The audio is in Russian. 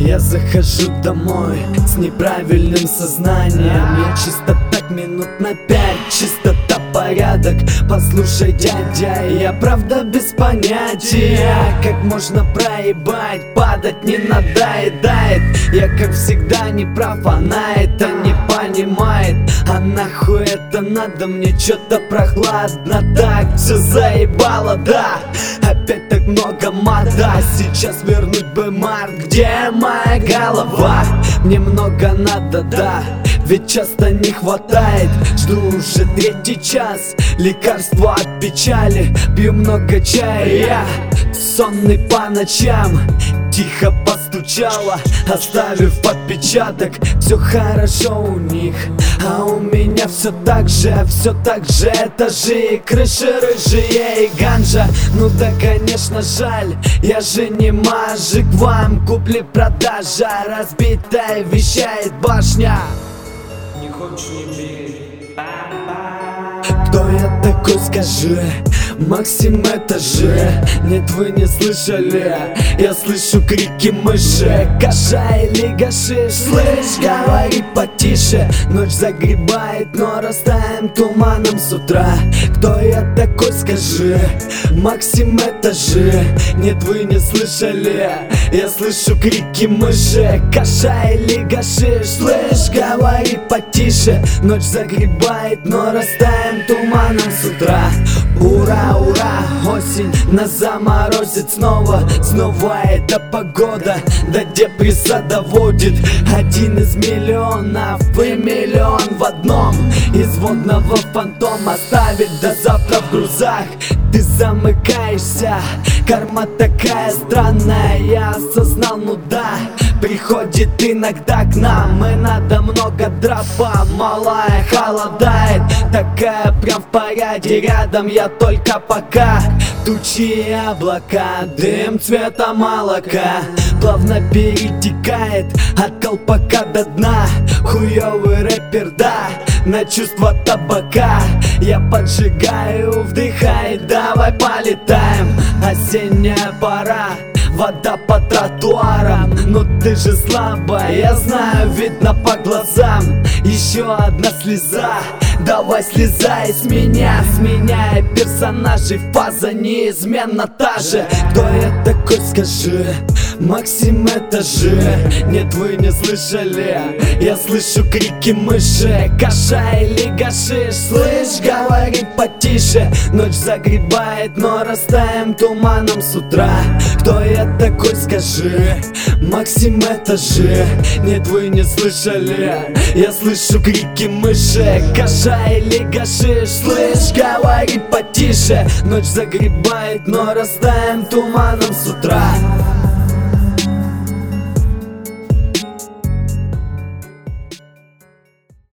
Я захожу домой с неправильным сознанием. Я чисто так минут на 5, чистота, порядок. Послушай, дядя, я правда без понятия, как можно проебать, падать не надоедает. Я как всегда не прав, она это не понимает. А нахуй это надо, мне чё-то прохладно. Так все заебало, да. Опять так много мата. Сейчас вернуть бы март, где моя голова? Мне много надо, да, ведь часто не хватает. Жду уже 3-й час, лекарства от печали. Пью много чая, я сонный по ночам. Тихо постучала, оставив отпечаток. Все хорошо у них, а у меня все так же, этажи, крыши рыжие и ганжа. Ну да, конечно, жаль, я же не мажик. Вам купли-продажа, разбитая вещает башня. Не хочешь, не бери. Кто я такой, скажи? Максим, это же. Нет, вы не слышали? Я слышу крики мыши. Каша или гашиш? Слышь, говори потише. Ночь загребает, но растаем туманом с утра. Кто я такой, скажи? Максим, это же. Нет, вы не слышали? Я слышу крики мыши. Каша или гашиш? Слышь, говори потише. Ночь загребает, но растаем туманом с утра. Ура, ура, осень нас заморозит снова. Снова эта погода до депресса доводит. Один из миллионов и миллион в одном. Из водного фантома ставит до завтра в грузах. Ты замыкаешься, карма такая странная. Я осознал, ну да, приходит иногда к нам. И надо много драпа, малая холодает. Такая прям в параде, рядом я только пока. Тучи и облака, дым цвета молока плавно перетекает от колпака до дна. Хуёвый рэпер, да, на чувство табака. Я поджигаю, вдыхай, давай полетаем. Осенняя пора, вода по тротуарам. Но ты же слабая, я знаю, видно по глазам. Еще одна слеза, давай слезай с меня. Сменяя персонажей, фаза неизменно та же. Кто я такой, скажи? Максим, это же. Нет, вы не слышали? Я слышу крики мыши. Каша или гашиш? Слышь, говори потише. Ночь загребает, но растаем туманом с утра. Кто я такой, скажи? Максим, это же. Нет, вы не слышали? Я слышу крики мыши. Каша или гашиш? Слышь, говори потише. Ночь загребает, но растаем туманом с утра.